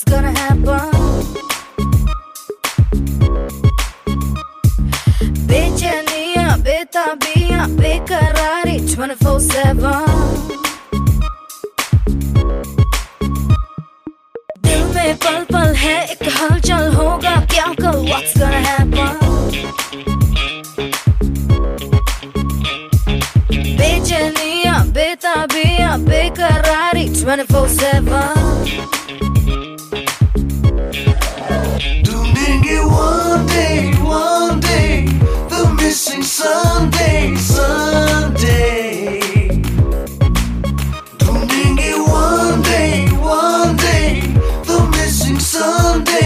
what's gonna happen? बेचैनियां बेताबियां बेकरारी 24/7 दिल में पल पल है एक हलचल होगा क्या कल what's gonna happen? बेचैनियां बेताबियां बेकरारी 24/7 ढूंढेंगे one day the missing Sunday ढूंढेंगे one day the missing Sunday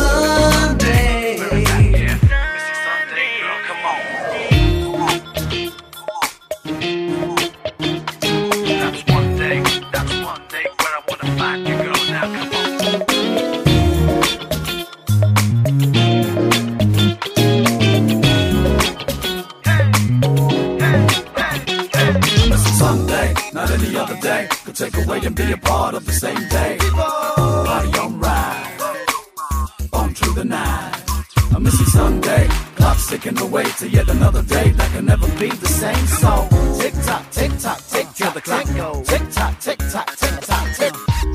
Not any other day could take away and be a part of the same day. Party on ride, on through the night. A missing Sunday, clock's ticking away to yet another day that can never be the same. So tick tock, tick tock, tick tock, the clock goes. Tick tock, tick tock, tick tock, tick.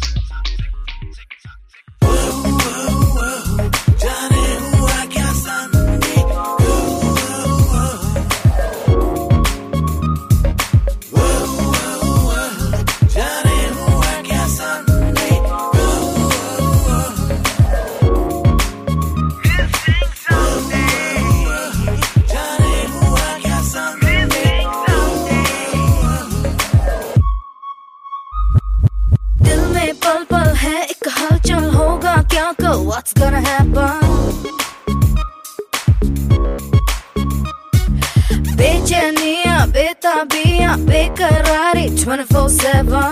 पल पल है एक हलचल होगा क्या कल what's gonna happen? बेचैनियां बेताबियां बेकरारी 24/7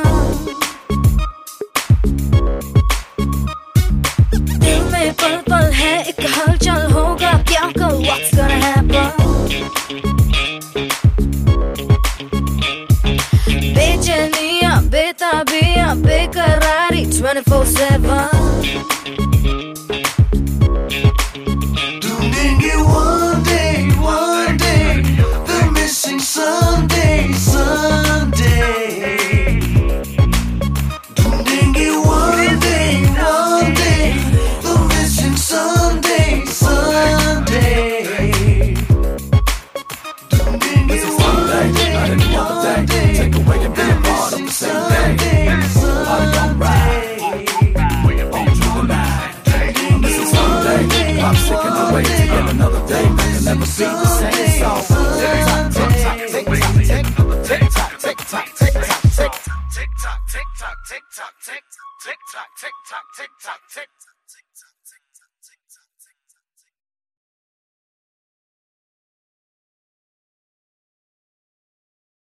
दिल में पल पल है एक हलचल होगा क्या कल what's gonna happen? बेचैनियां बेताबियां बेकरारी 24/7 ढूंढेंगे one day the missing Sunday ढूंढेंगे one day the missing Sunday ढूंढेंगे Not any other day, take away and be a part of the same day. Party on ride, on through the night. This is Sunday, I'm sticking away to yet another day that can never be the same. So tick tock, tick tock, tick tock, tick tock, tick tock, tick tock, tick tock, tick tock, tick tock, tick tock, tick tock, tick tock, tick tock, tick tock, tick tock.